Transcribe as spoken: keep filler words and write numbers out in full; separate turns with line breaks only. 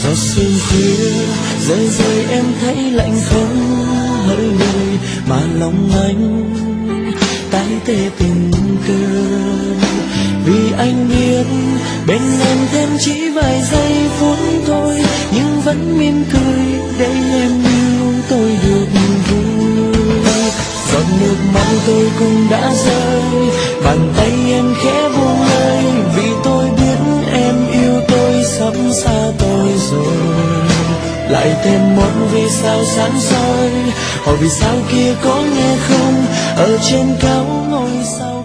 Giọt sương khuya rơi rơi em thấy lạnh không hơi người, mà lòng anh tái tê từng cơn. Vì anh biết bên em thêm chỉ vài giây phút thôi, nhưng vẫn mỉm cười để em yêu tôi được vui. Giọt nước mắt tôi cũng đã rơi, bàn tay em khẽ buông lơi, vì tôi biết em yêu tôi sắp xa tôi rồi. Lại thêm một vì sao sáng soi, hỏi vì sao kia có nghe không, ở trên cao ngôi sao.